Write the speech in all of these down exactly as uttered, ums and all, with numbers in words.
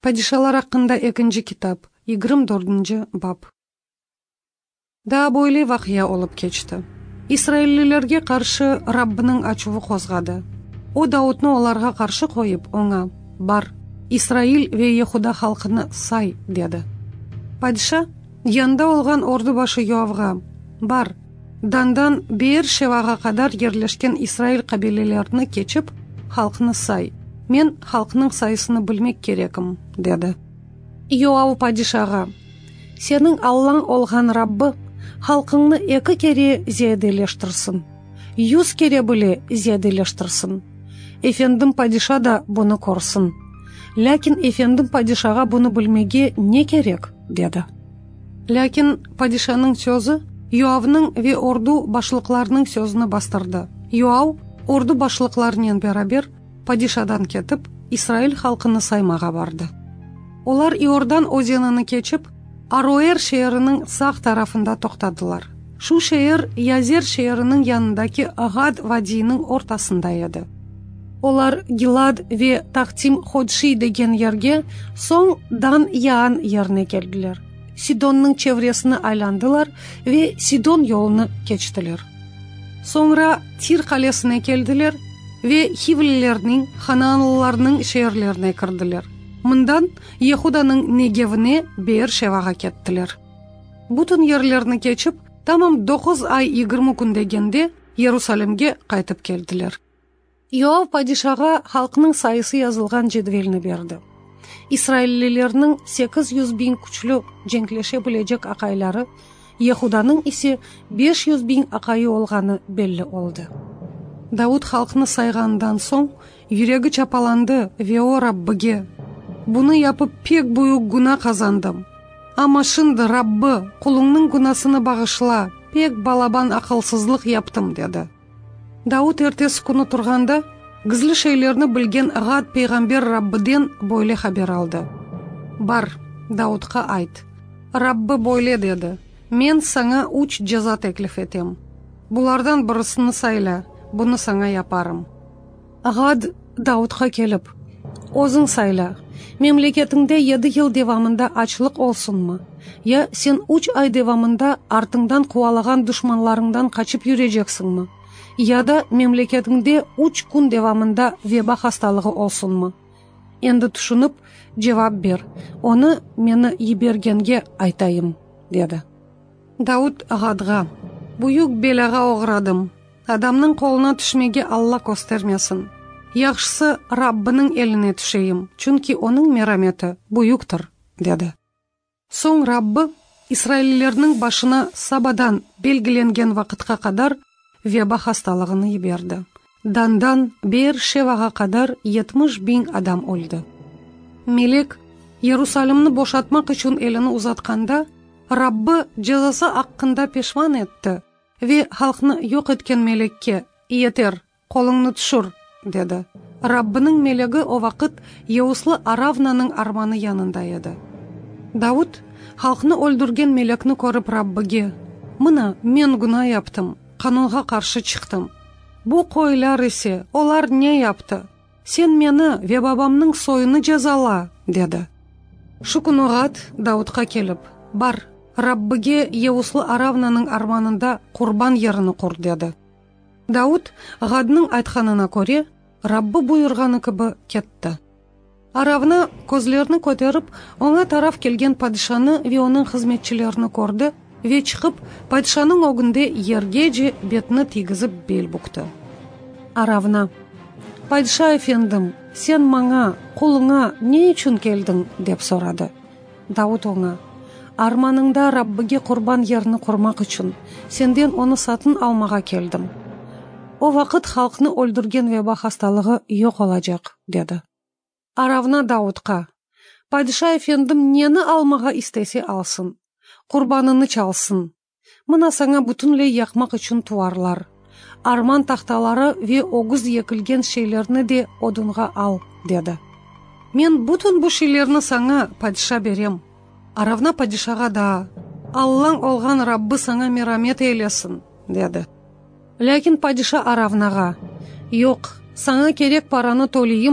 Падишалар хакында экинчи китап, yigirma to'rtinchi bab. Да бойлы вакыя олып кечти. Исраиллилерге каршы Раббының ачуы козгады. О Даудны оларга каршы коюп, оңа: "Бар, Исраил ве Яхуда халкыны сай", деди. Падиша янда олган орду башы Йоавга: "Бар, Дандан Беер-Шевага кадар жерлешкен Исраил кабилелерин кечип, халкыны сай. Мен халкының сайысыны билмек кереким", деди. Йоав падишага: "Сенин Аллаң олган Раббы халкыңны эки кере зиядилештирсин. Юз кере биле зиядилештирсин. Эфендим падиша да буну көрсүн. Ләкин эфендим падишага буну билмеге не керек", деди. Ләкин падишанын сөзү Йоавның ве орду башлыкларынын сөзүнө бастырды. Йоав орду башлыклары менен барабер падишадан кетип, Исраил халкыны саймага барды. Олар Иордан өзенini кечип, Ароэр шээринин сак тарафында токтадылар. Шу шээр Язер шээринин янындагы Агад вадийинин ортасында edi. Олар Гилад ве Тахтим Ходши деген жерге, соң Дан Яан жерине келдилер. Сидонның чевресini айландылар ве Сидон жолуну кечтилер. Соңра Тир калесине келдилер ве Хивлилердин, Ханаанлылардын шээрлерине кирдилер. Мындан Яхуданын Негевине Беер-Шевага кеттилер. Бутун жерлерини кечип, тамам dokuz ай yigirma күн дегенде Иерусалимге кайтып келдилер. Йоав падишага халкынын сайысы жазылган жедвелини берди. Исраиллилердин sekiz yüz bin күчлүү жеңилеше билежек акайлары, Яхуданын иси besh yüz bin акайы болганы белли болду. Дауд халкыны сайгандан соң юреги чапаланды ве о Раббыге: "Буну япып пек буюк гуна казандым. Ама шынды Раббы, кулуңнун гунасыны багышла, пек балабан акылсыздык яптым", деди. Дауд эртеси күнү турганда гызлы шейлерни билген Гад пейгамбер Раббыден бойле хабар алды. "Бар, Даудка айт: Раббы бойле деди: Мен саңа уч жаза теклиф этем. Булардан бирисini сайла, буну саңа япарым". Гад Даудка келип: "Өзүң сайла. Мемлекетиңде yedi жыл девамында ачылык олсунму? Я сен uch ай девамында артыңдан кубалаган душманларыңдан качып жүрөжексиңми? Я да мемлекетиңде uch күн девамында веба хасталыгы олсунму? Энди тушунуп жавап бер. Оны мени жибергенге айтайым", деди. Дауд Гадга: "Буюк белага оградым. Адамнын колуна түшмеге Алла көстөрмесин. Яхшысы Раббынын элине түшейим, чүнки онун мерамети буюктур", деди. Соң Раббы Исраиллердин башына сабадан белгиленген вакытка кадар веба хасталыгын жиберди. Дандан Беер-Шевага кадар yetmiş bin адам өлдү. Мелек Иерусалимни бошатмак үчүн элини узатканда, Раббы жазасы аккында пешман этти ве халкны жок эткен мелекке: "Иетер, колуңну түшүр", деди. Раббынын мелеги о вакыт Еуслы Аравнанын арманы янында эди. Дауд халкны өлдүрген мелекни көрүп Раббыге: "Мына мен гуна яптым, канунга каршы чыктым. Бу койлар иси, олар не япты? Сен мени ве бабамнын союну жазала", деди. Шу күнү Гад Даудка келип: "Бар, Раббыге Еуслы Аравнанын арманында курбан жерини кур", деди. Дауд Гаднын айтканына көрө Раббы буйрганы кыбы кетти. Аравна көзлөрүн көтөрүп, оңа тараф келген падишаны ве онун кызметчилерин көрдү ве чыгып, падишанын огунде жерге же бетине тийгизип бел букты. Аравна: "Падиша эфендим, сен мага, кулуңа не үчүн келдиң?" деп сурады. Дауд оңа: "Арманыңда Раббыге курбан жерини курмак үчүн сенден оны сатын алмага келдим. О вакыт халкны өлдүрген веба хасталыгы жок болажак", деди. Аравна Даудка: "Падиша эфендим нени алмага истесе алсын, курбанын чалсын. Мына саңа бүтүнлөй якмак үчүн туарлар. Арман такталары ве огуз екилген шейлерни де одунга ал", деди. "Мен бүтүн бу шейлерни саңа, падиша, берем". Аравна падишага да: "Аллаң олган Раббы саңа мерамет эйлесин", деди. Ләкин падиша Аравнага: "Жок, саңа керек параны толийим,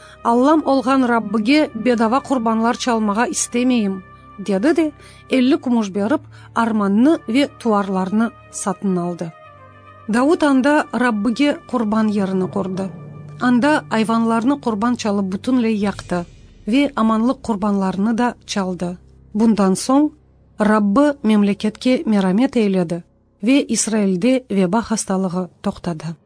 Аллам олған Раббыге бедава құрбанлар çalmağa istemeyim, dedi de elli kumuş berip armanını ve tuvarlarını satın aldı. Davut anda Rabbıge kurban yerini kurdu. Anda hayvanlarını kurban çalıp bütünley yaktı ve amanlık kurbanlarını da çaldı. Bundan soň Rabbı memleketke meramet eyledi ve İsrail'de veba hastalığı toktады.